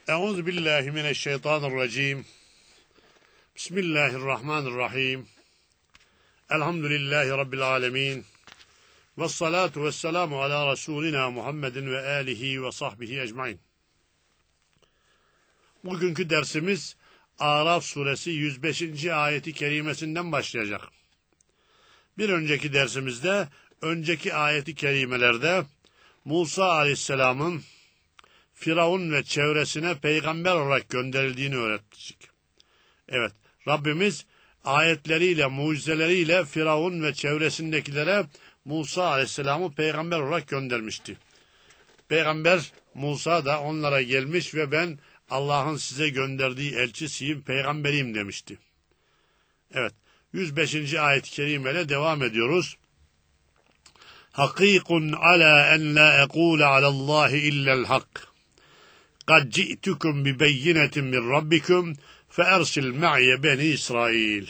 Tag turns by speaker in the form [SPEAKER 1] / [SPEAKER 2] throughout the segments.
[SPEAKER 1] Euzu billahi mineşşeytanirracim. Bismillahirrahmanirrahim. Elhamdülillahi rabbil alamin. Ves salatu vesselamu ala Resulina Muhammedin ve alihi ve sahbihi ecmaîn. Bugünkü dersimiz Araf suresi 105. ayeti kerimesinden başlayacak. Bir önceki dersimizde önceki ayeti kerimelerde Musa aleyhisselamın Firavun ve çevresine peygamber olarak gönderildiğini öğrettik. Evet, Rabbimiz ayetleriyle, mucizeleriyle Firavun ve çevresindekilere Musa aleyhisselamı peygamber olarak göndermişti. Peygamber Musa da onlara gelmiş ve ben Allah'ın size gönderdiği elçisiyim, peygamberiyim demişti. Evet, 105. ayet-i kerimeyle devam ediyoruz. Hakikun ala en la ekule alallahi illel hak. قَدْ جِئْتُكُمْ بِبَيِّنَةٍ مِّنْ رَبِّكُمْ فَاَرْسِلْ مَعِيَ بَنِي İsrail.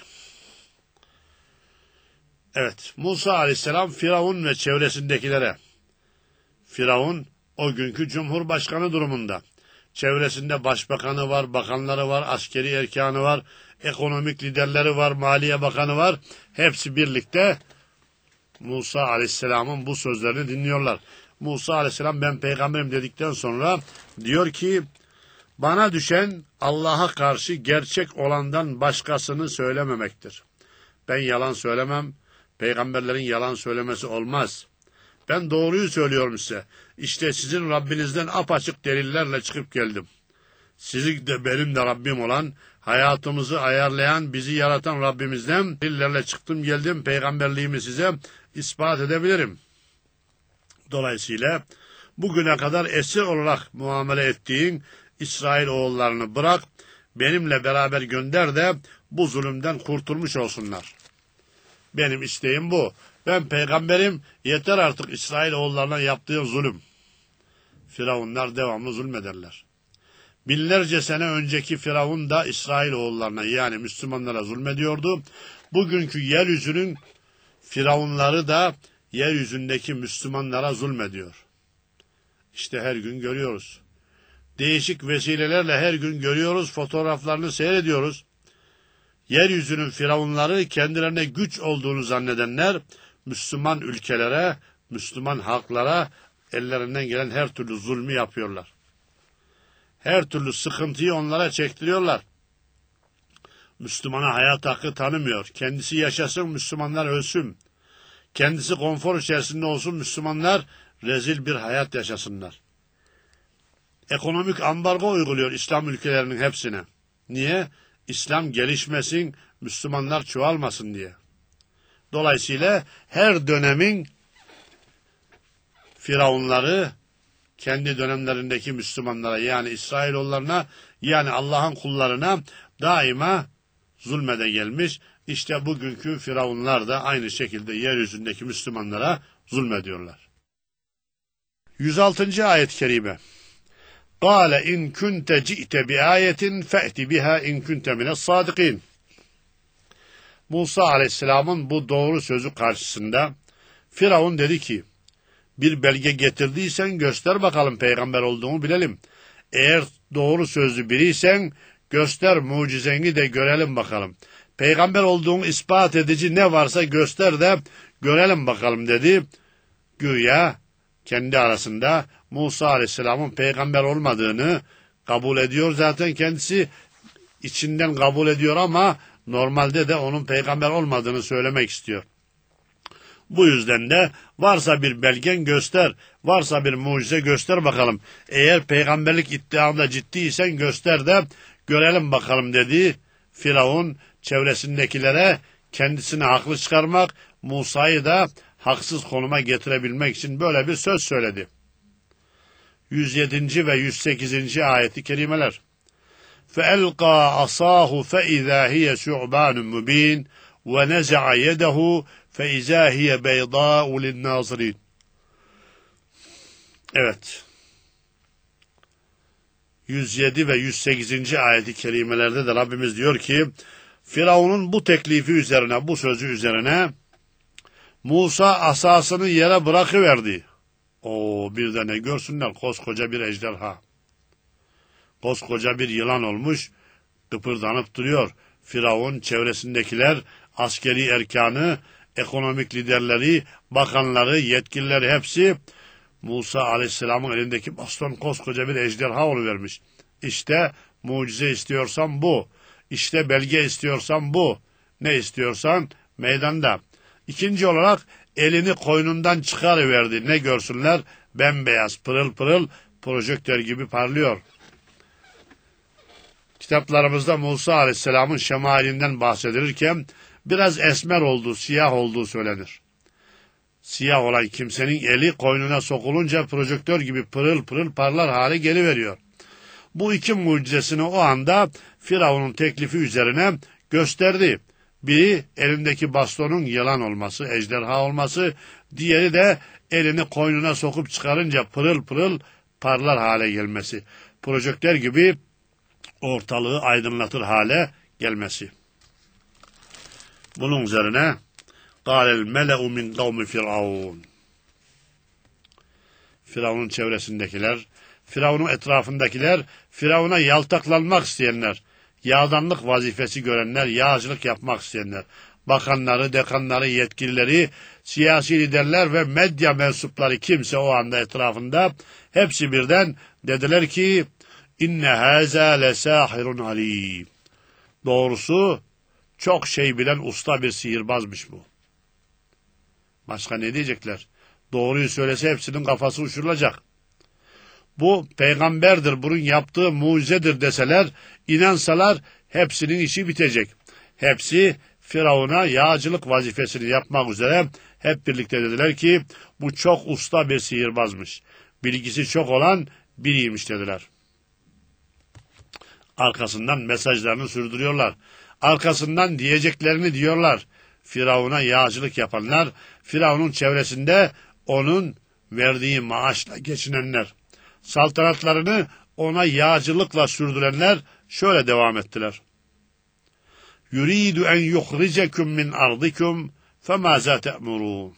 [SPEAKER 1] Evet, Musa aleyhisselam Firavun ve çevresindekilere, Firavun o günkü cumhurbaşkanı durumunda, çevresinde başbakanı var, bakanları var, askeri erkanı var, ekonomik liderleri var, maliye bakanı var, hepsi birlikte Musa aleyhisselamın bu sözlerini dinliyorlar. Musa aleyhisselam ben peygamberim dedikten sonra diyor ki bana düşen Allah'a karşı gerçek olandan başkasını söylememektir. Ben yalan söylemem, peygamberlerin yalan söylemesi olmaz. Ben doğruyu söylüyorum size. İşte sizin Rabbinizden apaçık delillerle çıkıp geldim. Sizin de benim de Rabbim olan, hayatımızı ayarlayan, bizi yaratan Rabbimizden delillerle çıktım geldim, peygamberliğimi size ispat edebilirim. Dolayısıyla bugüne kadar esir olarak muamele ettiğin İsrail oğullarını bırak, benimle beraber gönder de bu zulümden kurtulmuş olsunlar. Benim isteğim bu. Ben peygamberim, yeter artık İsrail oğullarına yaptığın zulüm. Firavunlar devamlı zulmederler. Binlerce sene önceki Firavun da İsrail oğullarına yani Müslümanlara zulmediyordu. Bugünkü yeryüzünün Firavunları da yeryüzündeki Müslümanlara zulmediyor. İşte her gün görüyoruz. Değişik vesilelerle her gün görüyoruz, fotoğraflarını seyrediyoruz. Yeryüzünün firavunları kendilerine güç olduğunu zannedenler, Müslüman ülkelere, Müslüman halklara ellerinden gelen her türlü zulmü yapıyorlar. Her türlü sıkıntıyı onlara çektiriyorlar. Müslümana hayat hakkı tanımıyor. Kendisi yaşasın, Müslümanlar ölsün. Kendisi konfor içerisinde olsun, Müslümanlar rezil bir hayat yaşasınlar. Ekonomik ambargo uyguluyor İslam ülkelerinin hepsine. Niye? İslam gelişmesin, Müslümanlar çoğalmasın diye. Dolayısıyla her dönemin firavunları kendi dönemlerindeki Müslümanlara yani İsrailoğullarına yani Allah'ın kullarına daima zulmede gelmiş. İşte bugünkü firavunlar da aynı şekilde yeryüzündeki Müslümanlara zulmediyorlar. 106. ayet-i kerime. قَالَ اِنْ كُنْتَ جِئْتَ بِآيَةٍ فَأْتِ بِهَا اِنْ كُنْتَ مِنَ الصَّادِقِينَ. Musa aleyhisselamın bu doğru sözü karşısında Firavun dedi ki, bir belge getirdiysen göster bakalım peygamber olduğunu bilelim. Eğer doğru sözlü biriysen göster mucizeni de görelim bakalım. Peygamber olduğunu ispat edici ne varsa göster de görelim bakalım dedi. Güya kendi arasında Musa aleyhisselamın peygamber olmadığını kabul ediyor. Zaten kendisi içinden kabul ediyor ama normalde de onun peygamber olmadığını söylemek istiyor. Bu yüzden de varsa bir belgen göster, varsa bir mucize göster bakalım. Eğer peygamberlik iddianda ciddiysen göster de görelim bakalım dedi. Firavun çevresindekilere kendisini haklı çıkarmak, Musa'yı da haksız konuma getirebilmek için böyle bir söz söyledi. 107. ve 108. ayeti kerimeler. فَاَلْقَى عَصَاهُ فَاِذَا هِيَ شُعْبَانٌ مُب۪ينٌ وَنَزَعَ يَدَهُ فَاِذَا هِيَ بَيْضَاءُ لِلنَّاظِرِينَ. Evet. 107 ve 108. ayeti kerimelerde de Rabbimiz diyor ki Firavun'un bu teklifi üzerine, bu sözü üzerine Musa asasını yere bırakıverdi. Bir de ne görsünler koskoca bir ejderha. koskoca bir yılan olmuş, kıpırdanıp duruyor. Firavun, çevresindekiler, askeri erkanı, ekonomik liderleri, bakanları, yetkilileri hepsi Musa Aleyhisselam'ın elindeki baston koskoca bir ejderha oluvermiş. İşte mucize istiyorsan bu. İşte belge istiyorsan bu. Ne istiyorsan meydanda. İkinci olarak elini koynundan çıkarıverdi. Ne görsünler? Bembeyaz, pırıl pırıl, projektör gibi parlıyor. Kitaplarımızda Musa Aleyhisselam'ın şemalinden bahsedilirken biraz esmer olduğu, siyah olduğu söylenir. Siyah olan kimsenin eli koynuna sokulunca projektör gibi pırıl pırıl parlar hale geliveriyor. Bu iki mucizesini o anda Firavun'un teklifi üzerine gösterdi. Biri elindeki bastonun yılan olması, ejderha olması, diğeri de elini koynuna sokup çıkarınca pırıl pırıl parlar hale gelmesi. Projektör gibi ortalığı aydınlatır hale gelmesi. Bunun üzerine قَالَ الْمَلَأُ مِنْ قَوْمِ فِرْعَوْنَ Firavun'un çevresindekiler, Firavun'un etrafındakiler, Firavun'a yaltaklanmak isteyenler, yağdanlık vazifesi görenler, yağcılık yapmak isteyenler, bakanları, dekanları, yetkilileri, siyasi liderler ve medya mensupları kimse o anda etrafında hepsi birden dediler ki inne haza lesahirun alim. Doğrusu çok şey bilen usta bir sihirbazmış bu. Başka ne diyecekler? Doğruyu söylese hepsinin kafası uçurulacak. Bu peygamberdir, bunun yaptığı mucizedir deseler, inansalar hepsinin işi bitecek. Hepsi Firavun'a yağcılık vazifesini yapmak üzere hep birlikte dediler ki bu çok usta bir sihirbazmış. Bilgisi çok olan biriymiş dediler. Arkasından mesajlarını sürdürüyorlar. Arkasından diyeceklerini diyorlar. Firavun'a yağcılık yapanlar, Firavun'un çevresinde onun verdiği maaşla geçinenler, saltanatlarını ona yağcılıkla sürdürenler şöyle devam ettiler. Yuridu en yuhricekum min ardikum femaza te'murun.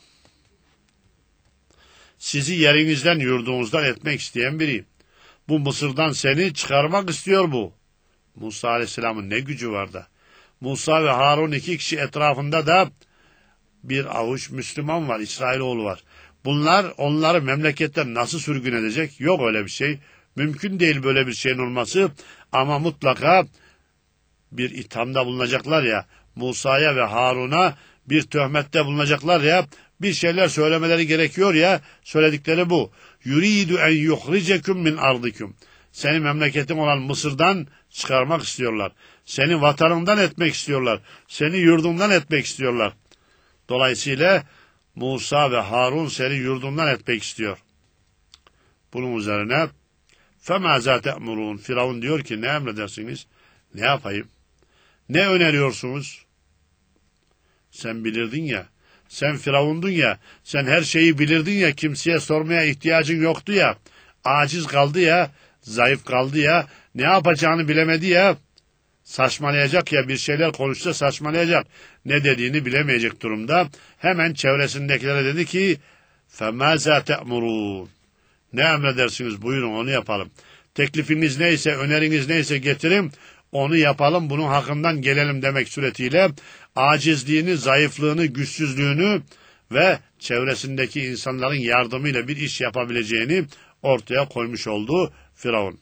[SPEAKER 1] Sizi yerinizden, yurdunuzdan etmek isteyen biri. Bu Mısır'dan seni çıkarmak istiyor bu. Musa Aleyhisselam'ın ne gücü var da. Musa ve Harun iki kişi etrafında da bir avuç Müslüman var, İsrailoğlu var. Bunlar onları memleketten nasıl sürgün edecek? Yok öyle bir şey. Mümkün değil böyle bir şeyin olması ama mutlaka bir ithamda bulunacaklar ya, Musa'ya ve Harun'a bir töhmette bulunacaklar ya, bir şeyler söylemeleri gerekiyor ya, söyledikleri bu. Yuridu en yuhricekum min ardikum. Seni memleketin olan Mısır'dan çıkarmak istiyorlar. Seni vatanından etmek istiyorlar. Seni yurdundan etmek istiyorlar. Dolayısıyla Musa ve Harun seni yurdundan etmek istiyor. Bunun üzerine فَمَا تَأْمُرُونَ Firavun diyor ki ne emredersiniz? Ne yapayım? Ne öneriyorsunuz? Sen bilirdin ya, sen Firavundun ya, sen her şeyi bilirdin ya, kimseye sormaya ihtiyacın yoktu ya, aciz kaldı ya, zayıf kaldı ya, ne yapacağını bilemedi ya, saçmalayacak ya, bir şeyler konuşsa saçmalayacak, ne dediğini bilemeyecek durumda. Hemen çevresindekilere dedi ki فَمَازَا تَأْمُرُونَ Ne emredersiniz, buyurun onu yapalım. Teklifiniz neyse, öneriniz neyse getirin, onu yapalım, bunun hakkından gelelim demek suretiyle acizliğini, zayıflığını, güçsüzlüğünü ve çevresindeki insanların yardımıyla bir iş yapabileceğini ortaya koymuş oldu Firavun.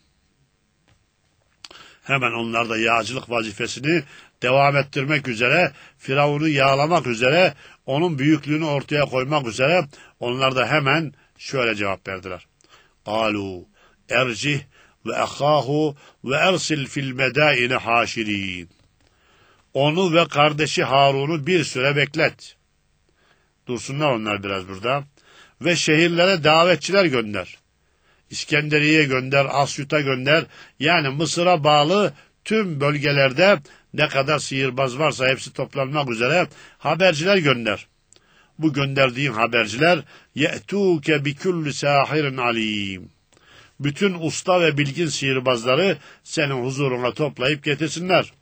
[SPEAKER 1] Hemen onlar da yağcılık vazifesini devam ettirmek üzere, Firavun'u yağlamak üzere, onun büyüklüğünü ortaya koymak üzere onlar da hemen şöyle cevap verdiler. قَالُوا اَرْجِهْ وَاَخَاهُ وَاَرْسِلْ فِي الْمَدَائِنِ حَاشِرِينَ Onu ve kardeşi Harun'u bir süre beklet. Dursunlar onlar biraz burada. Ve şehirlere davetçiler gönder. İskenderiye'ye gönder, Asyut'a gönder. Yani Mısır'a bağlı tüm bölgelerde ne kadar sihirbaz varsa hepsi toplanmak üzere haberciler gönder. Bu gönderdiğin haberciler ye'tûke bikulli sahirin alim. Bütün usta ve bilgin sihirbazları senin huzuruna toplayıp getirsinler.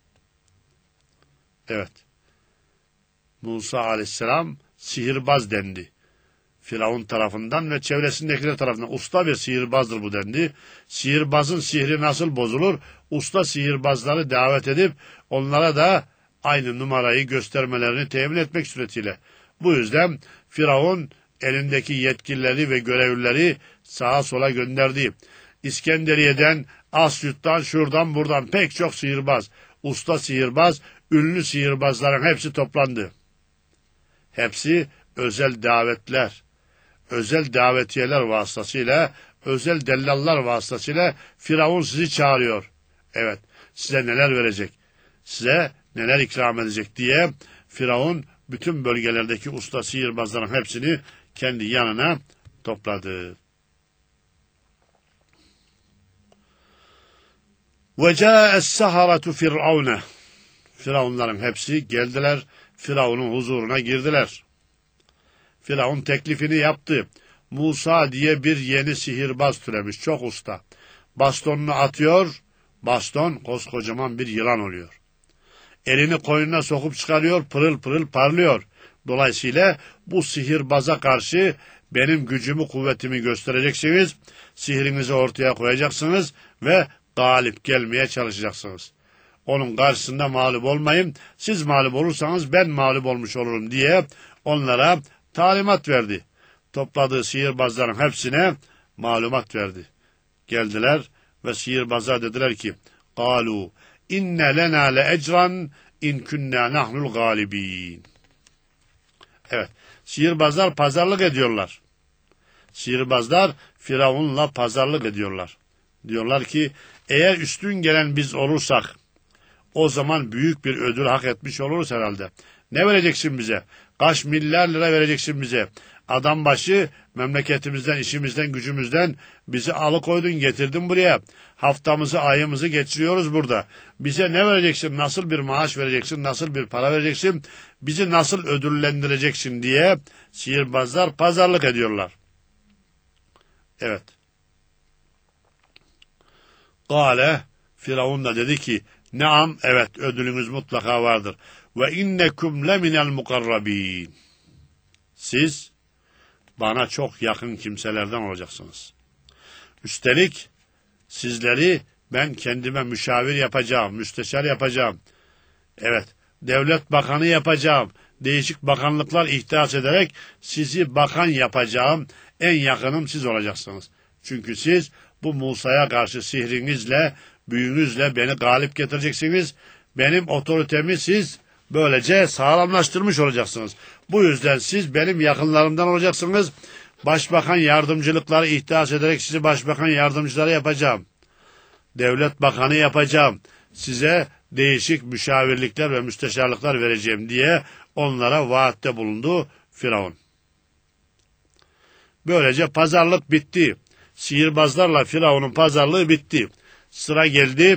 [SPEAKER 1] Evet. Musa aleyhisselam sihirbaz dendi. Firavun tarafından ve çevresindekiler tarafından. Usta bir sihirbazdır bu dendi. Sihirbazın sihri nasıl bozulur? Usta sihirbazları davet edip onlara da aynı numarayı göstermelerini temin etmek suretiyle. Bu yüzden Firavun elindeki yetkilileri ve görevlileri sağa sola gönderdi. İskenderiye'den, Asyut'tan, şuradan buradan pek çok sihirbaz, usta sihirbaz, ünlü sihirbazların hepsi toplandı. Hepsi özel davetler, özel davetiyeler vasıtasıyla, özel dellallar vasıtasıyla Firavun sizi çağırıyor. Evet, size neler verecek, size neler ikram edecek diye Firavun bütün bölgelerdeki usta sihirbazların hepsini kendi yanına topladı. وَجَاءَ السَّحَرَةُ فِرْعَوْنَ Firavunların hepsi geldiler, Firavun'un huzuruna girdiler. Firavun teklifini yaptı. Musa diye bir yeni sihirbaz türemiş, çok usta. Bastonunu atıyor, baston koskocaman bir yılan oluyor. Elini koynuna sokup çıkarıyor, pırıl pırıl parlıyor. Dolayısıyla bu sihirbaza karşı benim gücümü, kuvvetimi göstereceksiniz, sihrinizi ortaya koyacaksınız ve galip gelmeye çalışacaksınız. Onun karşısında mağlup olmayın, siz mağlup olursanız ben mağlup olmuş olurum diye onlara talimat verdi. Topladığı sihirbazların hepsine malumat verdi. Geldiler ve sihirbazlar dediler ki, قَالُوا اِنَّ لَنَا لَاَجْرًا اِنْ كُنَّا نَحْنُ الْغَالِب۪ينَ Evet, sihirbazlar pazarlık ediyorlar. Sihirbazlar Firavun'la pazarlık ediyorlar. Diyorlar ki, eğer üstün gelen biz olursak, o zaman büyük bir ödül hak etmiş oluruz herhalde. Ne vereceksin bize? Kaç milyar lira vereceksin bize? Adam başı memleketimizden, işimizden, gücümüzden bizi alıkoydun, getirdin buraya. Haftamızı, ayımızı geçiriyoruz burada. Bize ne vereceksin? Nasıl bir maaş vereceksin? Nasıl bir para vereceksin? Bizi nasıl ödüllendireceksin diye sihirbazlar pazarlık ediyorlar. Evet. Kale, Firavun da dedi ki, Naam, evet, ödülünüz mutlaka vardır. Ve innekum leminel mukarrabin. Siz bana çok yakın kimselerden olacaksınız. Üstelik sizleri ben kendime müşavir yapacağım, müsteşar yapacağım. Evet, devlet bakanı yapacağım. Değişik bakanlıklar ihdas ederek sizi bakan yapacağım. En yakınım siz olacaksınız. Çünkü siz bu Musa'ya karşı sihrinizle, büyünüzle beni galip getireceksiniz. Benim otoritemi siz böylece sağlamlaştırmış olacaksınız. Bu yüzden siz benim yakınlarımdan olacaksınız. Başbakan yardımcılıkları ihdas ederek sizi başbakan yardımcıları yapacağım. Devlet bakanı yapacağım. Size değişik müşavirlikler ve müsteşarlıklar vereceğim diye onlara vaatte bulundu Firavun. Böylece pazarlık bitti. Sihirbazlarla Firavun'un pazarlığı bitti. Sıra geldi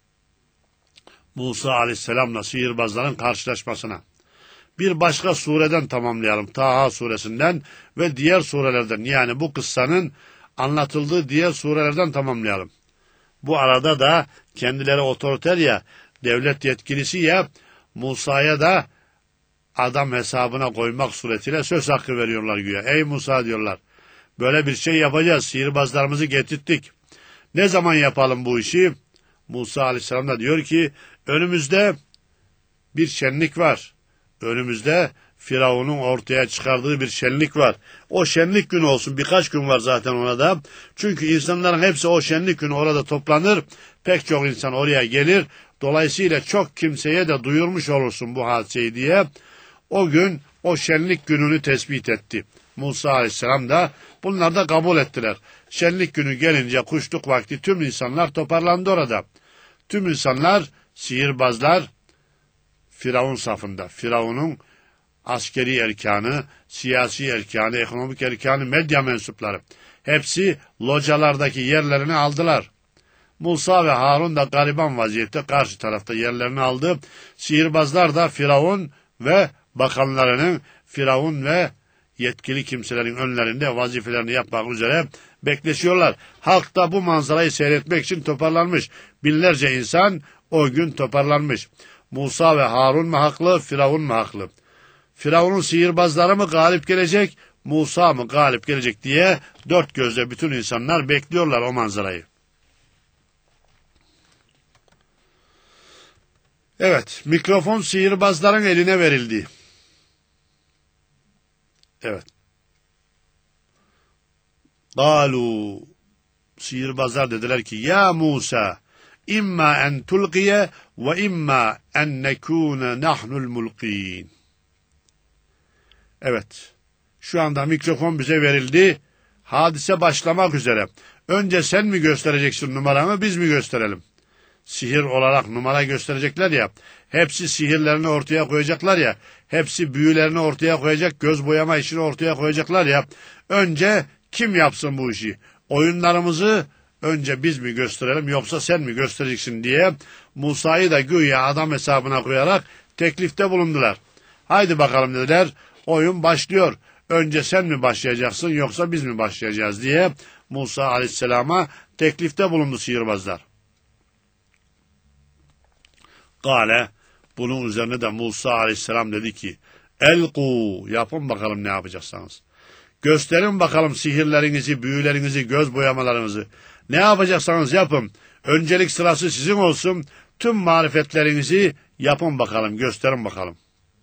[SPEAKER 1] Musa aleyhisselamla sihirbazların karşılaşmasına. Bir başka sureden tamamlayalım. Taha suresinden ve diğer surelerden, yani bu kıssanın anlatıldığı diğer surelerden tamamlayalım. Bu arada da kendileri otoriter ya, devlet yetkilisi ya, Musa'ya da adam hesabına koymak suretiyle söz hakkı veriyorlar güya. Ey Musa diyorlar, böyle bir şey yapacağız, sihirbazlarımızı getirttik. Ne zaman yapalım bu işi? Musa aleyhisselam da diyor ki, önümüzde bir şenlik var. Önümüzde Firavun'un ortaya çıkardığı bir şenlik var. O şenlik günü olsun, birkaç gün var zaten ona da. Çünkü insanların hepsi o şenlik günü orada toplanır. Pek çok insan oraya gelir. Dolayısıyla çok kimseye de duyurmuş olursun bu hadiseyi diye. O gün o şenlik gününü tespit etti. Musa aleyhisselam da bunlar da kabul ettiler. Şenlik günü gelince kuşluk vakti tüm insanlar toparlandı orada. Tüm insanlar, sihirbazlar Firavun safında. Firavun'un askeri erkanı, siyasi erkanı, ekonomik erkanı, medya mensupları. Hepsi localardaki yerlerini aldılar. Musa ve Harun da gariban vaziyette karşı tarafta yerlerini aldı. Sihirbazlar da Firavun ve bakanlarının, Firavun ve yetkili kimselerin önlerinde vazifelerini yapmak üzere bekleşiyorlar. Halk da bu manzarayı seyretmek için toparlanmış. Binlerce insan o gün toparlanmış. Musa ve Harun mu haklı, Firavun mu haklı? Firavun'un sihirbazları mı galip gelecek, Musa mı galip gelecek diye dört gözle bütün insanlar bekliyorlar o manzarayı. Evet, mikrofon sihirbazların eline verildi. Evet. Galu, sihirbazlar dediler ki ya Musa imma en tulqiye ve imma en nekune nahnul mulqin. Evet. Şu anda mikrofon bize verildi. Hadise başlamak üzere. Önce sen mi göstereceksin numaranı, biz mi gösterelim? Sihir olarak numara gösterecekler ya. Hepsi sihirlerini ortaya koyacaklar ya. Hepsi büyülerini ortaya koyacak, göz boyama işini ortaya koyacaklar ya. Önce kim yapsın bu işi? Oyunlarımızı önce biz mi gösterelim yoksa sen mi göstereceksin diye Musa'yı da güya adam hesabına koyarak teklifte bulundular. Haydi bakalım dediler. Oyun başlıyor. Önce sen mi başlayacaksın yoksa biz mi başlayacağız diye Musa aleyhisselama teklifte bulundu sihirbazlar. Gale, bunun üzerine de Musa aleyhisselam dedi ki elku, yapın bakalım ne yapacaksınız. Gösterin bakalım sihirlerinizi, büyülerinizi, göz boyamalarınızı. Ne yapacaksanız yapın. Öncelik sırası sizin olsun. Tüm marifetlerinizi yapın bakalım, gösterin bakalım.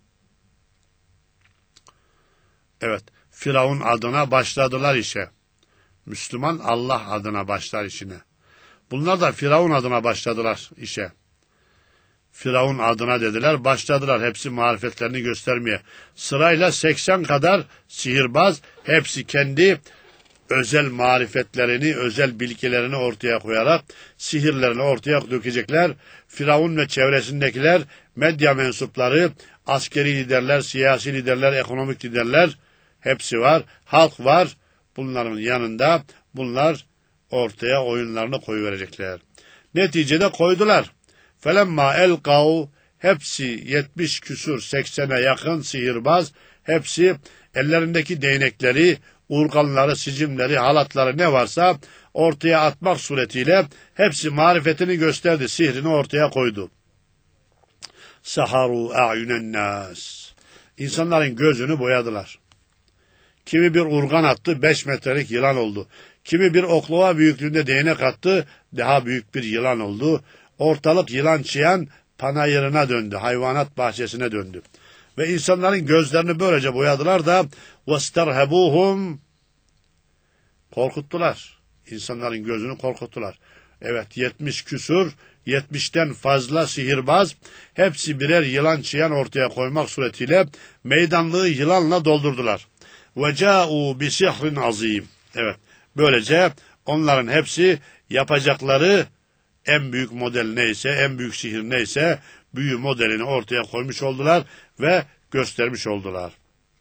[SPEAKER 1] Evet, Firavun adına başladılar işe. Müslüman Allah adına başlar işine. Bunlar da Firavun adına başladılar işe. Firavun adına dediler, başladılar hepsi marifetlerini göstermeye. Sırayla 80 kadar sihirbaz, hepsi kendi özel marifetlerini, özel bilgilerini ortaya koyarak sihirlerini ortaya dökecekler. Firavun ve çevresindekiler, medya mensupları, askeri liderler, siyasi liderler, ekonomik liderler hepsi var. Halk var. Bunların yanında bunlar ortaya oyunlarını koyuverecekler. Neticede koydular. Felemma elkav, hepsi 70 küsur 80'e yakın sihirbaz, hepsi ellerindeki değnekleri, urganları, sicimleri, halatları ne varsa ortaya atmak suretiyle hepsi marifetini gösterdi, sihrini ortaya koydu. Saharu a'yunen nas. İnsanların gözünü boyadılar. Kimi bir urgan attı, 5 metrelik yılan oldu. Kimi bir oklava büyüklüğünde değnek attı, daha büyük bir yılan oldu. Ortalık yılan çıyan panayırına döndü, hayvanat bahçesine döndü. Ve insanların gözlerini böylece boyadılar da وَاسْتَرْهَبُوهُمْ, korkuttular. İnsanların gözünü korkuttular. Evet, 70 küsur, 70'ten fazla sihirbaz, hepsi birer yılan çıyan ortaya koymak suretiyle meydanlığı yılanla doldurdular. وَجَاءُوا بِسِحْرٍ azim. Evet, böylece onların hepsi yapacakları en büyük model neyse, en büyük sihir neyse, büyü modelini ortaya koymuş oldular ve göstermiş oldular.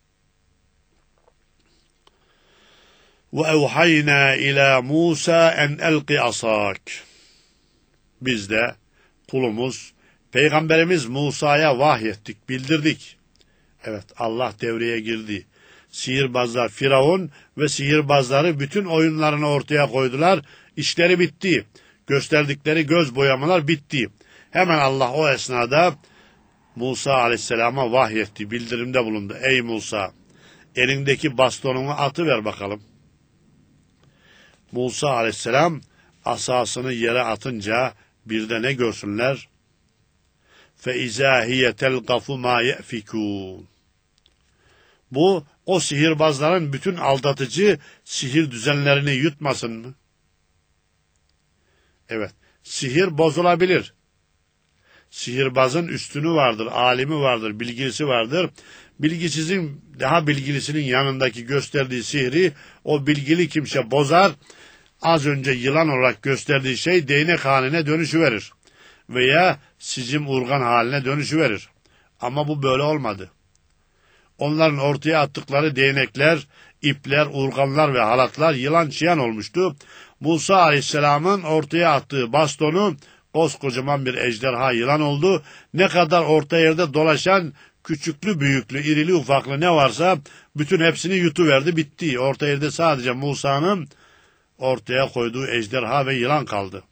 [SPEAKER 1] وَاَوْحَيْنَا اِلَى مُوسَى اَنْ اَلْقِ عَصَاكَ. Biz de kulumuz, Peygamberimiz Musa'ya vahyettik, bildirdik. Evet, Allah devreye girdi. Sihirbazlar Firavun ve sihirbazları bütün oyunlarını ortaya koydular. İşleri bitti. Gösterdikleri göz boyamalar bitti. Hemen Allah o esnada Musa aleyhisselama vahyetti, bildirimde bulundu. Ey Musa, elindeki bastonunu atıver bakalım. Musa aleyhisselam asasını yere atınca bir de ne görsünler? فَاِذَا هِيَ تَلْقَفُ مَا يَأْفِكُونَ. Bu, o sihirbazların bütün aldatıcı sihir düzenlerini yutmasın mı? Evet, sihir bozulabilir. Sihirbazın üstünü vardır, alimi vardır, bilgisi vardır. Bilgisizin, daha bilgilisinin yanındaki gösterdiği sihri o bilgili kimse bozar. Az önce yılan olarak gösterdiği şey değnek haline dönüşüverir. Veya sicim urgan haline dönüşüverir. Ama bu böyle olmadı. Onların ortaya attıkları değnekler, ipler, urganlar ve halatlar yılan çıyan olmuştu. Musa aleyhisselamın ortaya attığı bastonu koskocaman bir ejderha yılan oldu. Ne kadar orta yerde dolaşan küçüklü büyüklü, irili ufaklı ne varsa bütün hepsini yutuverdi, bitti. Orta yerde sadece Musa'nın ortaya koyduğu ejderha ve yılan kaldı.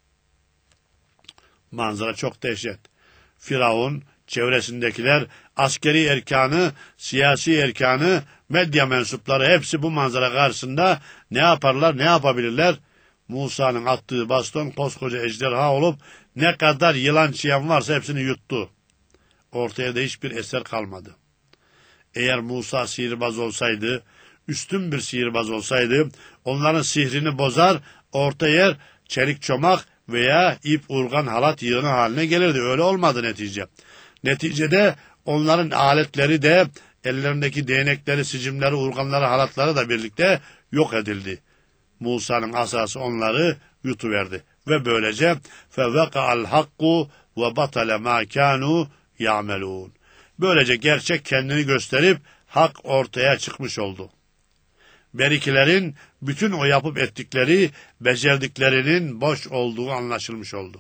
[SPEAKER 1] Manzara çok dehşet. Firavun, çevresindekiler, askeri erkanı, siyasi erkanı, medya mensupları hepsi bu manzara karşısında ne yaparlar, ne yapabilirler? Musa'nın attığı baston koskoca ejderha olup ne kadar yılan çiyan varsa hepsini yuttu. Ortaya da hiçbir eser kalmadı. Eğer Musa sihirbaz olsaydı, üstün bir sihirbaz olsaydı, onların sihrini bozar, orta yer çelik çomak veya ip urgan halat yığını haline gelirdi. Öyle olmadı netice. Neticede onların aletleri de, ellerindeki değnekleri, sicimleri, urganları, halatları da birlikte yok edildi. Musa'nın asası onları yutuverdi. Ve böylece فَوَقَعَ الْحَقُّ وَبَطَلَ مَا كَانُوا يَعْمَلُونَ. Böylece gerçek kendini gösterip hak ortaya çıkmış oldu. Berikilerin bütün o yapıp ettikleri, becerdiklerinin boş olduğu anlaşılmış oldu.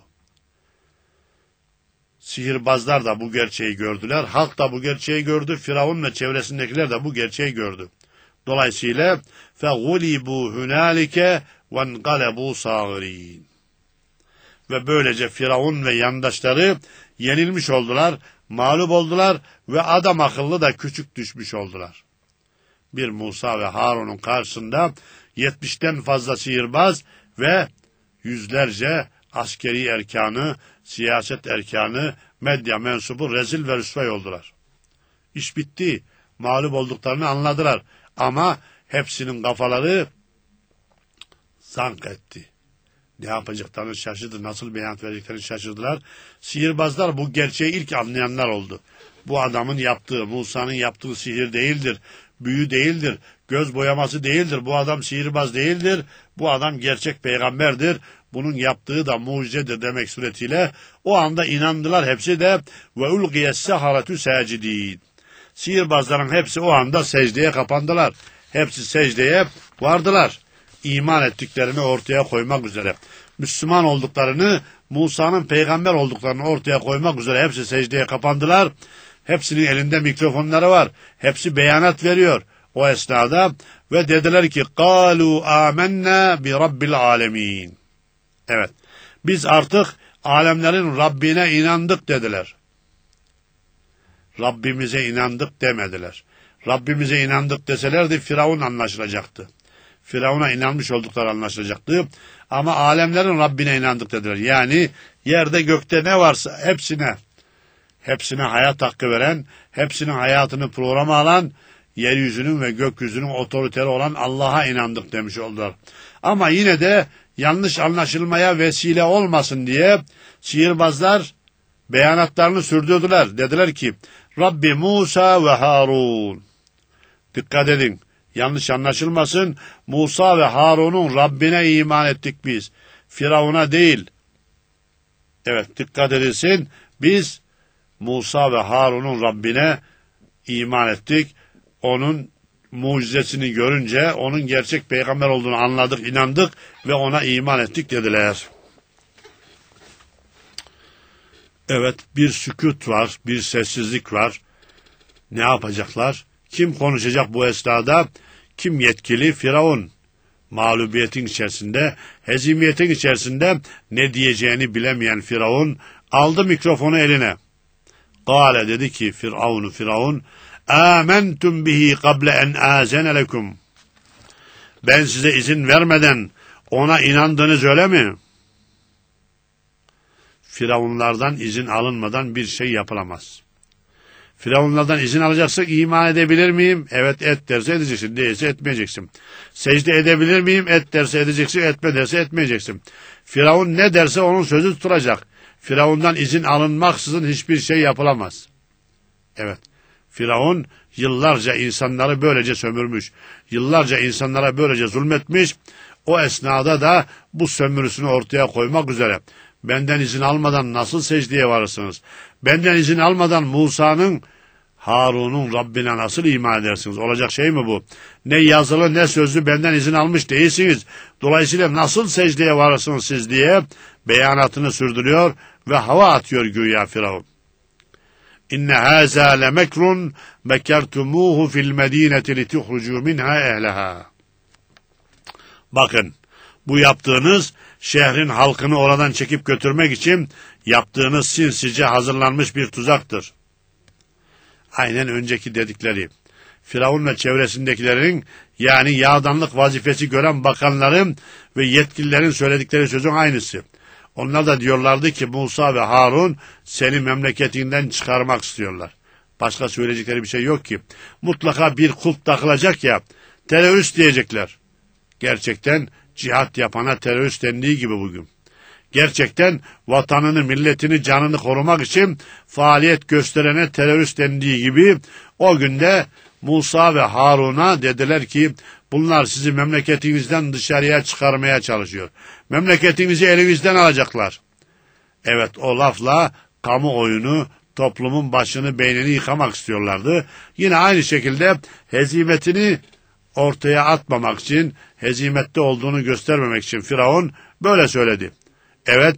[SPEAKER 1] Sihirbazlar da bu gerçeği gördüler, halk da bu gerçeği gördü, Firavun ve çevresindekiler de bu gerçeği gördü. Dolayısıyla فَغُلِبُوا هُنَالِكَ وَانْقَلَبُوا صَاغِرِينَ. Ve böylece Firavun ve yandaşları yenilmiş oldular, mağlup oldular ve adam akıllı da küçük düşmüş oldular. Bir Musa ve Harun'un karşısında 70'ten fazla sihirbaz ve yüzlerce askeri erkanı, siyaset erkanı, medya mensubu rezil ve rüsvay oldular. İş bitti, mağlup olduklarını anladılar ama hepsinin kafaları zank etti. Ne yapacaklarını şaşırdı, nasıl beyan vereceklerini şaşırdılar. Sihirbazlar bu gerçeği ilk anlayanlar oldu. Bu adamın yaptığı, Musa'nın yaptığı sihir değildir, büyü değildir, göz boyaması değildir, bu adam sihirbaz değildir, bu adam gerçek peygamberdir, bunun yaptığı da mucizedir demek suretiyle o anda inandılar hepsi de ve ulqiyes-saharatu sacidin. Sihirbazların hepsi o anda secdeye kapandılar. Hepsi secdeye vardılar. İman ettiklerini ortaya koymak üzere. Müslüman olduklarını, Musa'nın peygamber olduklarını ortaya koymak üzere hepsi secdeye kapandılar. Hepsinin elinde mikrofonları var. Hepsi beyanat veriyor o esnada ve dediler ki قَالُوا آمَنَّا بِرَبِّ الْعَالَمِينَ. Evet, biz artık alemlerin Rabbine inandık dediler. Rabbimize inandık demediler. Rabbimize inandık deselerdi Firavun anlaşılacaktı. Firavun'a inanmış oldukları anlaşılacaktı. Ama alemlerin Rabbine inandık dediler. Yani yerde gökte ne varsa hepsine hayat hakkı veren, hepsinin hayatını programa alan, yeryüzünün ve gökyüzünün otoriteri olan Allah'a inandık demiş oldular. Ama yine de yanlış anlaşılmaya vesile olmasın diye sihirbazlar beyanatlarını sürdürdüler. Dediler ki Rabbi Musa ve Harun. Dikkat edin. Yanlış anlaşılmasın. Musa ve Harun'un Rabbine iman ettik biz. Firavun'a değil. Evet, dikkat edilsin. Biz Musa ve Harun'un Rabbine iman ettik. Onun mucizesini görünce onun gerçek peygamber olduğunu anladık, inandık ve ona iman ettik dediler. Evet, bir sükût var, bir sessizlik var. Ne yapacaklar? Kim konuşacak bu esnada? Kim yetkili? Firavun. Mağlubiyetin içerisinde, hezimiyetin içerisinde ne diyeceğini bilemeyen Firavun aldı mikrofonu eline. Kâle dedi ki Firavun, âmentum bihi kable en âzene lekum. Ben size izin vermeden ona inandınız öyle mi? Firavunlardan izin alınmadan bir şey yapılamaz. Firavunlardan izin alacaksak iman edebilir miyim? Evet et derse edeceksin, değilse etmeyeceksin. Secde edebilir miyim? Et derse edeceksin, etme derse etmeyeceksin. Firavun ne derse onun sözü tutulacak. Firavundan izin alınmaksızın hiçbir şey yapılamaz. Evet, Firavun yıllarca insanları böylece sömürmüş, yıllarca insanlara böylece zulmetmiş, o esnada da bu sömürüsünü ortaya koymak üzere. Benden izin almadan nasıl secdeye varırsınız? Benden izin almadan Musa'nın, Harun'un Rabbine nasıl iman edersiniz? Olacak şey mi bu? Ne yazılı ne sözlü benden izin almış değilsiniz. Dolayısıyla nasıl secdeye varırsınız siz diye beyanatını sürdürüyor ve hava atıyor güya Firavun. İnne hâzâ lemekrun mekertumûhu fil medîneti lituhrucû minhâ ehleha. Bakın, bu yaptığınız şehrin halkını oradan çekip götürmek için yaptığınız sinsice hazırlanmış bir tuzaktır. Aynen önceki dedikleri. Firavun ve çevresindekilerin, yani yağdanlık vazifesi gören bakanların ve yetkililerin söyledikleri sözün aynısı. Onlar da diyorlardı ki Musa ve Harun seni memleketinden çıkarmak istiyorlar. Başka söyleyecekleri bir şey yok ki. Mutlaka bir kulp takılacak ya, terörist diyecekler. Gerçekten cihat yapana terörist dendiği gibi bugün. Gerçekten vatanını, milletini, canını korumak için faaliyet gösterene terörist dendiği gibi o günde Musa ve Harun'a dediler ki bunlar sizi memleketinizden dışarıya çıkarmaya çalışıyor. Memleketinizi elinizden alacaklar. Evet, o lafla kamuoyunu, toplumun başını, beynini yıkamak istiyorlardı. Yine aynı şekilde hezimetini ortaya atmamak için, hezimette olduğunu göstermemek için Firavun böyle söyledi. Evet,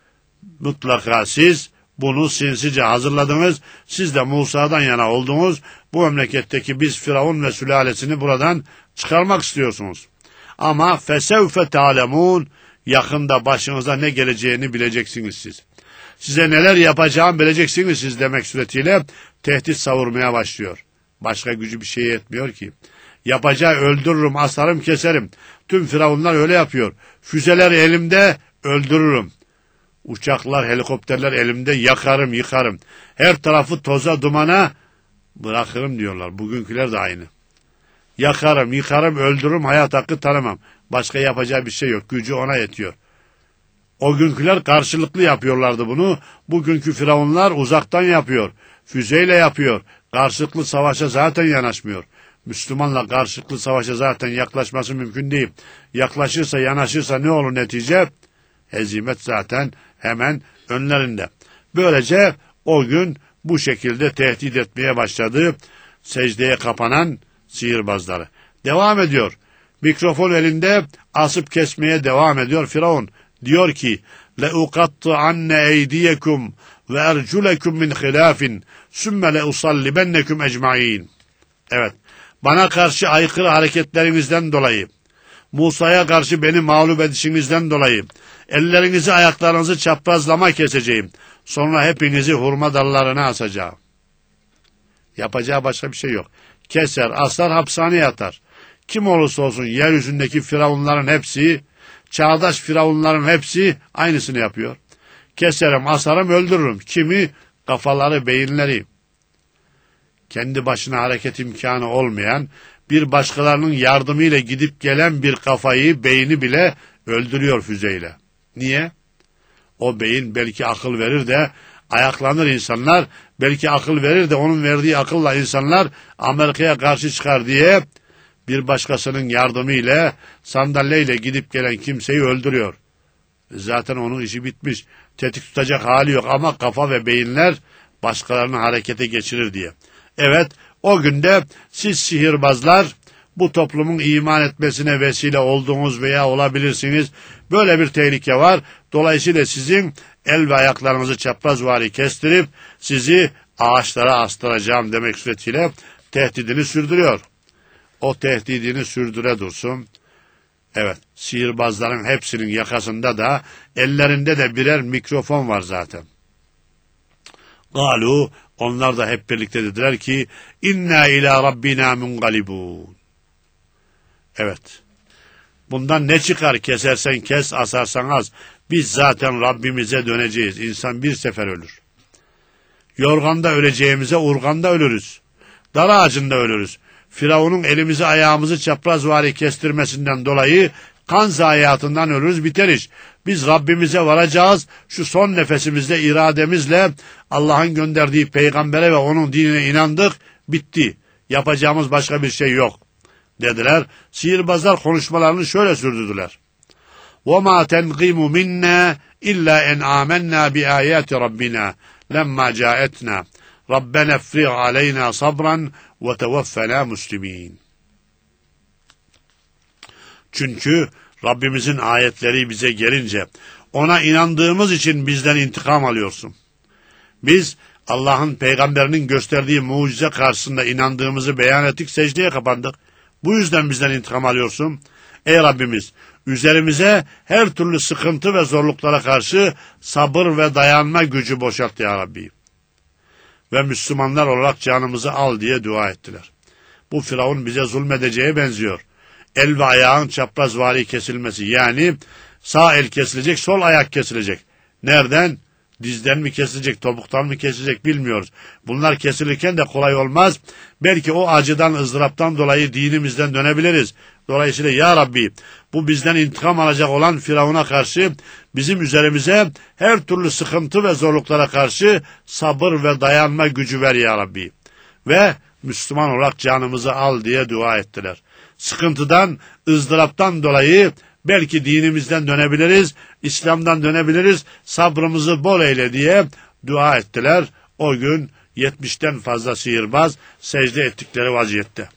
[SPEAKER 1] mutlaka siz bunu sinsice hazırladınız, siz de Musa'dan yana oldunuz, bu memleketteki biz Firavun ve sülalesini buradan çıkarmak istiyorsunuz. Ama fesevfe ta'lemun, yakında başınıza ne geleceğini bileceksiniz siz. Size neler yapacağım bileceksiniz siz demek suretiyle tehdit savurmaya başlıyor. Başka gücü bir şey yetmiyor ki. Yapacağı öldürürüm, asarım, keserim. Tüm firavunlar öyle yapıyor. Füzeler elimde, öldürürüm. Uçaklar, helikopterler elimde, yakarım, yıkarım. Her tarafı toza, dumana bırakırım diyorlar. Bugünküler de aynı. Yakarım, yıkarım, öldürürüm, hayat hakkı tanımam. Başka yapacağı bir şey yok. Gücü ona yetiyor. O günküler karşılıklı yapıyorlardı bunu. Bugünkü firavunlar uzaktan yapıyor. Füzeyle yapıyor. Karşılıklı savaşa zaten yanaşmıyor. Müslümanla karşılıklı savaşa zaten yaklaşması mümkün değil. Yaklaşırsa, yanaşırsa ne olur netice? Hezimet zaten hemen önlerinde. Böylece o gün bu şekilde tehdit etmeye başladı secdeye kapanan sihirbazları. Devam ediyor. Mikrofon elinde asıp kesmeye devam ediyor Firavun. Diyor ki لَاُقَطِّعَنَّ اَيْدِيَكُمْ وَاَرْجُلَكُمْ مِنْ خِلَافٍ ثُمَّ لَاُصَلِّبَنَّكُمْ اَجْمَعِينَ. Evet, bana karşı aykırı hareketlerinizden dolayı, Musa'ya karşı beni mağlup edişinizden dolayı, ellerinizi ayaklarınızı çaprazlama keseceğim. Sonra hepinizi hurma dallarına asacağım. Yapacağı başka bir şey yok. Keser, asar, hapishaneye atar. Kim olursa olsun yeryüzündeki firavunların hepsi, çağdaş firavunların hepsi aynısını yapıyor. Keserim, asarım, öldürürüm. Kimi? Kafaları, beyinleri. Kendi başına hareket imkanı olmayan, bir başkalarının yardımıyla gidip gelen bir kafayı, beyni bile öldürüyor füzeyle. Niye? O beyin belki akıl verir de ayaklanır insanlar, belki akıl verir de onun verdiği akılla insanlar Amerika'ya karşı çıkar diye bir başkasının yardımıyla, sandalyeyle gidip gelen kimseyi öldürüyor. Zaten onun işi bitmiş. Tetik tutacak hali yok ama kafa ve beyinler başkalarını harekete geçirir diye. Evet, o günde siz sihirbazlar bu toplumun iman etmesine vesile olduğunuz veya olabilirsiniz. Böyle bir tehlike var. Dolayısıyla sizin el ve ayaklarınızı çaprazvari kestirip sizi ağaçlara astıracağım demek suretiyle tehdidini sürdürüyor. O tehdidini sürdüre dursun. Evet, sihirbazların hepsinin yakasında da ellerinde de birer mikrofon var zaten. Galu, onlar da hep birlikte dediler ki inna ila rabbina munqalibun. Evet. Bundan ne çıkar? Kesersen kes, asarsan az. Biz zaten Rabbimize döneceğiz. İnsan bir sefer ölür. Yorganda öleceğimize urganda ölürüz. Dar ağacında ölürüz. Firavun'un elimizi ayağımızı çaprazvari kestirmesinden dolayı kan zayiatından ölürüz, biteriz. Biz Rabbimize varacağız. Şu son nefesimizle, irademizle Allah'ın gönderdiği peygambere ve onun dinine inandık. Bitti. Yapacağımız başka bir şey yok dediler. Sihirbazlar konuşmalarını şöyle sürdürdüler. وَمَا تَنْقِمُ مِنَّا إِلَّا اَنْ آمَنَّا بِآيَاتِ رَبِّنَا لَمَّا جَاءَتْنَا رَبَّنَا افْرِغْ عَلَيْنَا صَبْرًا وَتَوَفَّنَا مُسْلِمِينَ. Çünkü Rabbimizin ayetleri bize gelince ona inandığımız için bizden intikam alıyorsun. Biz Allah'ın peygamberinin gösterdiği mucize karşısında inandığımızı beyan ettik, secdeye kapandık. Bu yüzden bizden intikam alıyorsun. Ey Rabbimiz, üzerimize her türlü sıkıntı ve zorluklara karşı sabır ve dayanma gücü boşalt ya Rabbi. Ve Müslümanlar olarak canımızı al diye dua ettiler. Bu Firavun bize zulmedeceğe benziyor. El ve ayağın çaprazvari kesilmesi, yani sağ el kesilecek, sol ayak kesilecek. Nereden? Dizden mi kesilecek, topuktan mı kesilecek bilmiyoruz. Bunlar kesilirken de kolay olmaz. Belki o acıdan, ızdıraptan dolayı dinimizden dönebiliriz. Dolayısıyla ya Rabbi, bu bizden intikam alacak olan Firavun'a karşı bizim üzerimize her türlü sıkıntı ve zorluklara karşı sabır ve dayanma gücü ver ya Rabbi. Ve Müslüman olarak canımızı al diye dua ettiler. Sıkıntıdan, ızdıraptan dolayı belki dinimizden dönebiliriz, İslam'dan dönebiliriz, sabrımızı bol eyle diye dua ettiler. O gün 70'ten fazla sihirbaz secde ettikleri vaziyette.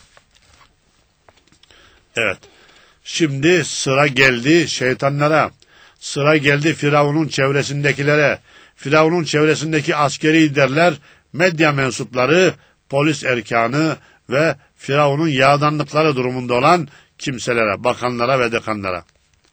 [SPEAKER 1] Evet, şimdi sıra geldi şeytanlara, sıra geldi Firavun'un çevresindekilere, Firavun'un çevresindeki askeri liderler, medya mensupları, polis erkanı ve Firavun'un yağdanlıkları durumunda olan kimselere, bakanlara ve dekanlara.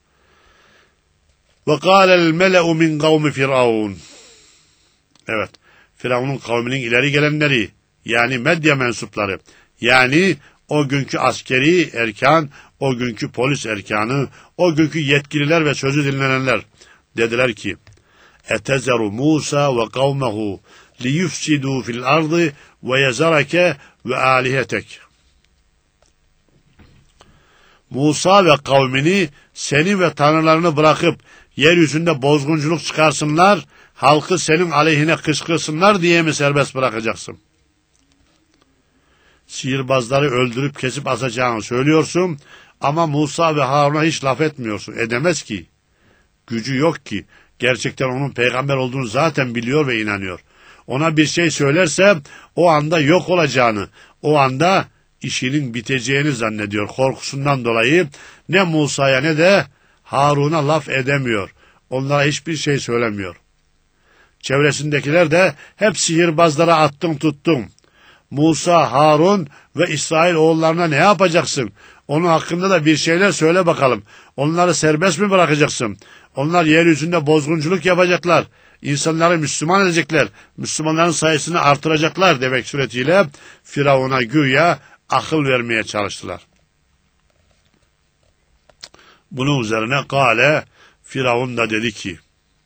[SPEAKER 1] وَقَالَ الْمَلَأُ مِنْ قَوْمِ فِرْعَوْنَ. Evet, Firavun'un kavminin ileri gelenleri, yani medya mensupları, yani o günkü askeri erkan, o günkü polis erkanı, o günkü yetkililer ve sözü dinlenenler dediler ki: اَتَزَرُ مُوسَى وَقَوْمَهُ لِيُفْسِدُوا فِي الْأَرْضِ وَيَزَرَكَ وَآلِهَتَكَ. Musa ve kavmini, seni ve tanrılarını bırakıp yeryüzünde bozgunculuk çıkarsınlar, halkı senin aleyhine kışkırsınlar diye mi serbest bırakacaksın? Sihirbazları öldürüp kesip asacağını söylüyorsun ama Musa ve Harun'a hiç laf etmiyorsun. Edemez ki. Gücü yok ki. Gerçekten onun peygamber olduğunu zaten biliyor ve inanıyor. Ona bir şey söylerse o anda yok olacağını, o anda işinin biteceğini zannediyor. Korkusundan dolayı ne Musa'ya ne de Harun'a laf edemiyor. Onlara hiçbir şey söylemiyor. Çevresindekiler de hep sihirbazlara attın tuttun. Musa, Harun ve İsrail oğullarına ne yapacaksın? Onun hakkında da bir şeyler söyle bakalım. Onları serbest mi bırakacaksın? Onlar yeryüzünde bozgunculuk yapacaklar. İnsanları Müslüman edecekler. Müslümanların sayısını artıracaklar demek suretiyle Firavun'a güya akıl vermeye çalıştılar. Bunun üzerine Kale, Firavun da dedi ki: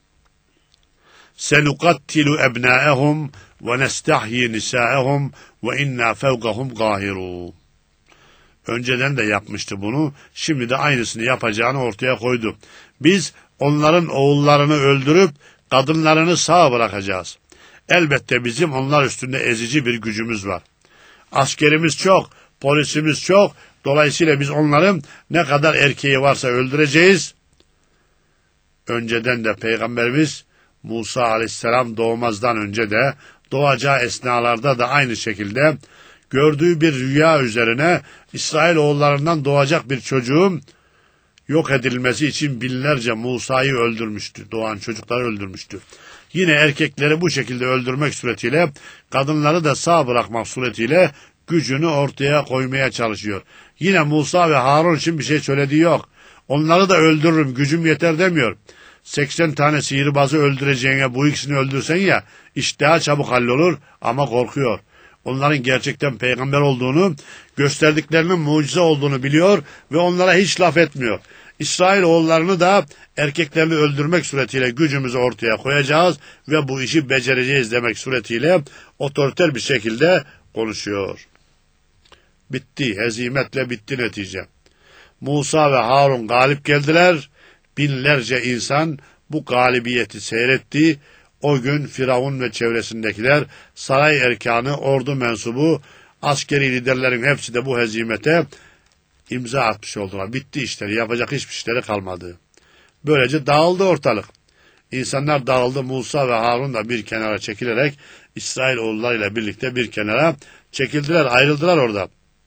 [SPEAKER 1] Senukattilu ebnâehum ve nestahyi nisâehum ve inna fevkahum gâhirû. Önceden de yapmıştı bunu, şimdi de aynısını yapacağını ortaya koydu. Biz onların oğullarını öldürüp kadınlarını sağ bırakacağız. Elbette bizim onlar üstünde ezici bir gücümüz var. Askerimiz çok, polisimiz çok, dolayısıyla biz onların ne kadar erkeği varsa öldüreceğiz. Önceden de Peygamberimiz Musa aleyhisselam doğmazdan önce de doğacağı esnalarda da aynı şekilde gördüğü bir rüya üzerine İsrail oğullarından doğacak bir çocuğun yok edilmesi için binlerce Musa'yı öldürmüştü. Doğan çocukları öldürmüştü. Yine erkekleri bu şekilde öldürmek suretiyle, kadınları da sağ bırakmak suretiyle gücünü ortaya koymaya çalışıyor. Yine Musa ve Harun için bir şey söylediği yok. Onları da öldürürüm, gücüm yeter demiyor. 80 tane sihirbazı öldüreceğine bu ikisini öldürsen ya, iş daha çabuk hallolur ama korkuyor. Onların gerçekten peygamber olduğunu, gösterdiklerinin mucize olduğunu biliyor ve onlara hiç laf etmiyor. İsrail oğullarını da erkeklerini öldürmek suretiyle gücümüzü ortaya koyacağız ve bu işi becereceğiz demek suretiyle otoriter bir şekilde konuşuyor. Bitti, hezimetle bitti netice. Musa ve Harun galip geldiler. Binlerce insan bu galibiyeti seyretti. O gün Firavun ve çevresindekiler, saray erkanı, ordu mensubu, askeri liderlerin hepsi de bu hezimete imza atmış oldular. Bitti işleri, yapacak hiçbir işleri kalmadı. Böylece dağıldı ortalık. İnsanlar dağıldı. Musa ve Harun da bir kenara çekilerek İsrail oğullarıyla birlikte bir kenara çekildiler, ayrıldılar orada.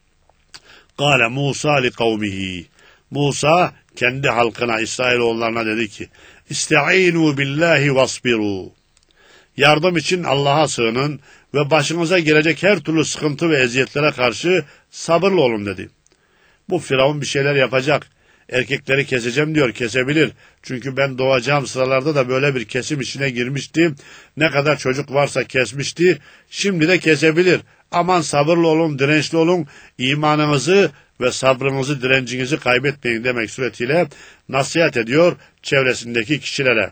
[SPEAKER 1] Kâle Musa li kavmihi. Musa kendi halkına, İsrailoğullarına dedi ki: İsta'inu billahi vasbiru. Yardım için Allah'a sığının ve başınıza gelecek her türlü sıkıntı ve eziyetlere karşı sabırlı olun dedi. Bu Firavun bir şeyler yapacak. Erkekleri keseceğim diyor, kesebilir. Çünkü ben doğacağım sıralarda da böyle bir kesim işine girmiştim. Ne kadar çocuk varsa kesmişti. Şimdi de kesebilir. Aman sabırlı olun, dirençli olun. İmanınızı ve sabrınızı, direncinizi kaybetmeyin demek suretiyle nasihat ediyor çevresindeki kişilere.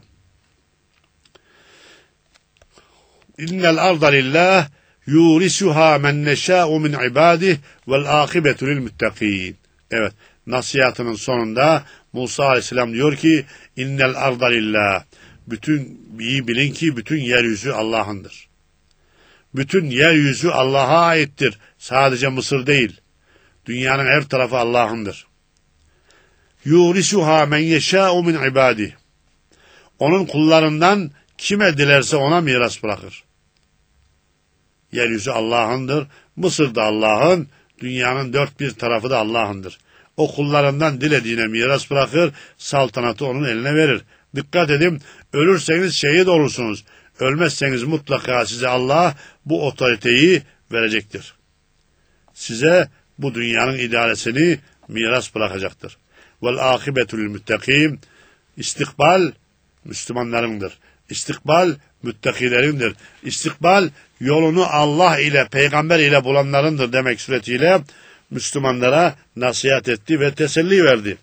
[SPEAKER 1] İnnel arda lillah yurisuha men neşâ'u min ibâdih vel âkibetu lil muttaqîn. Evet, nasihatının sonunda Musa Aleyhisselam diyor ki innel arda lillah. İyi bilin ki bütün yeryüzü Allah'ındır. Bütün yeryüzü Allah'a aittir. Sadece Mısır değil. Dünyanın her tarafı Allah'ındır. Yurisuha men yeşâ'u min ibâdih. Onun kullarından kime dilerse ona miras bırakır. Yeryüzü Allah'ındır. Mısır da Allah'ın. Dünyanın dört bir tarafı da Allah'ındır. O kullarından dilediğine miras bırakır. Saltanatı onun eline verir. Dikkat edin. Ölürseniz şehit olursunuz. Ölmezseniz mutlaka size Allah bu otoriteyi verecektir. Size bu dünyanın idaresini miras bırakacaktır. Vel âkibetul müttakîn. İstikbal Müslümanlarındır. İstikbal müttakilerindir. İstikbal yolunu Allah ile, peygamber ile bulanlarındır demek suretiyle Müslümanlara nasihat etti ve teselli verdi.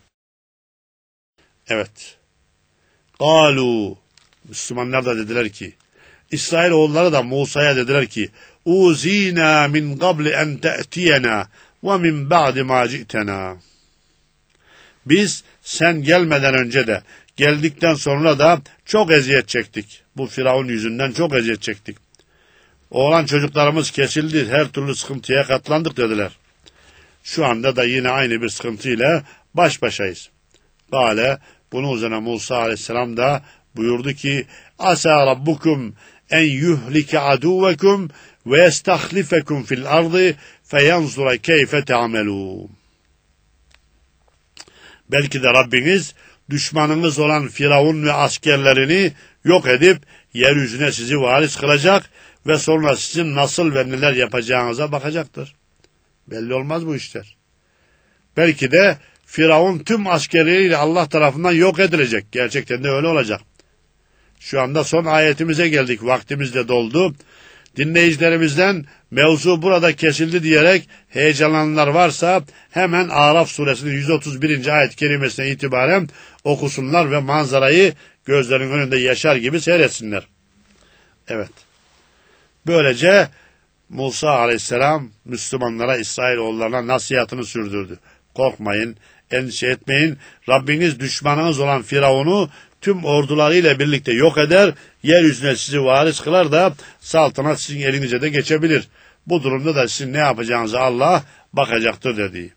[SPEAKER 1] Evet. Kalu. Müslümanlar da dediler ki, İsrailoğulları da Musa'ya dediler ki, Uzina min qabli en te'tiyena ve min ba'di ma ci'tena. Biz sen gelmeden önce de geldikten sonra da çok eziyet çektik. Bu Firavun yüzünden çok eziyet çektik. Oğlan çocuklarımız kesildi, her türlü sıkıntıya katlandık dediler. Şu anda da yine aynı bir sıkıntıyla baş başayız. Kale, bunun üzerine Musa Aleyhisselam da buyurdu ki, Asa rabbukum en yuhlike aduvekum ve yestahlifekum fil ardı feyanzura keyfe te'amelûn. Belki de Rabbiniz düşmanınız olan Firavun ve askerlerini yok edip yeryüzüne sizi varis kılacak ve sonra sizin nasıl ve neler yapacağınıza bakacaktır. Belli olmaz bu işler. Belki de Firavun tüm askerleriyle Allah tarafından yok edilecek. Gerçekten de öyle olacak. Şu anda son ayetimize geldik. Vaktimiz de doldu. Dinleyicilerimizden mevzu burada kesildi diyerek heyecanlananlar varsa hemen Araf suresinin 131. ayet kelimesine itibaren okusunlar ve manzarayı gözlerinin önünde yaşar gibi seyretsinler. Evet. Böylece Musa Aleyhisselam Müslümanlara, İsrailoğullarına nasihatını sürdürdü. Korkmayın, endişe etmeyin. Rabbiniz düşmanınız olan Firavun'u tüm ordularıyla birlikte yok eder, yeryüzüne sizi varis kılar da saltanat sizin elinize de geçebilir. Bu durumda da sizin ne yapacağınızı Allah bakacaktır dedi.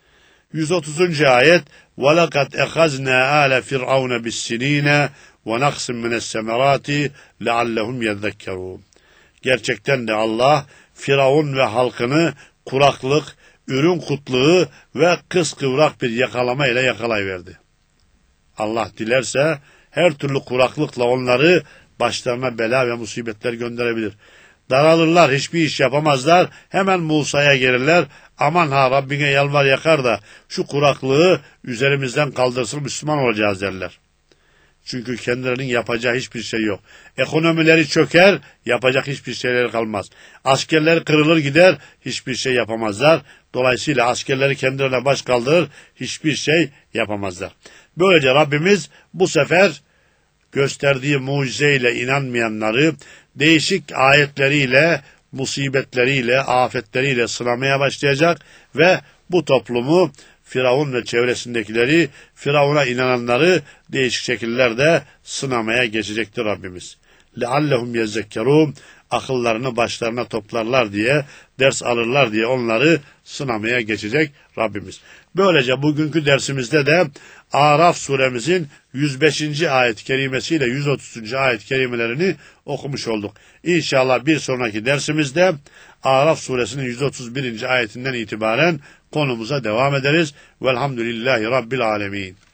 [SPEAKER 1] 130. ayet وَلَقَدْ اَخَزْنَا آلَ فِرْعَوْنَ بِالسِّن۪ينَ وَنَقْسٍ مِنَ السَّمَرَاتِ لَعَلَّهُمْ يَذَّكَّرُونَ. Gerçekten de Allah Firavun ve halkını kuraklık, ürün kıtlığı ve kıskıvrak bir yakalama ile yakalayıverdi. Allah dilerse her türlü kuraklıkla onları başlarına bela ve musibetler gönderebilir. Daralırlar, hiçbir iş yapamazlar. Hemen Musa'ya gelirler. Aman ha Rabbine yalvar yakar da şu kuraklığı üzerimizden kaldırsın, Müslüman olacağız derler. Çünkü kendilerinin yapacağı hiçbir şey yok. Ekonomileri çöker, yapacak hiçbir şeyleri kalmaz. Askerler kırılır gider, hiçbir şey yapamazlar. Dolayısıyla askerleri kendilerine baş kaldırır, hiçbir şey yapamazlar. Böylece Rabbimiz bu sefer gösterdiği mucizeyle inanmayanları değişik ayetleriyle, musibetleriyle, afetleriyle sınamaya başlayacak ve bu toplumu Firavun ve çevresindekileri, Firavun'a inananları değişik şekillerde sınamaya geçecektir Rabbimiz. لَعَلَّهُمْ يَزَّكَّرُونَ. Akıllarını başlarına toplarlar diye, ders alırlar diye onları sınamaya geçecek Rabbimiz. Böylece bugünkü dersimizde de Araf suremizin 105. ayet-i kerimesiyle 130. ayet-i kerimelerini okumuş olduk. İnşallah bir sonraki dersimizde Araf suresinin 131. ayetinden itibaren konumuza devam ederiz. Velhamdülillahi Rabbil alemin.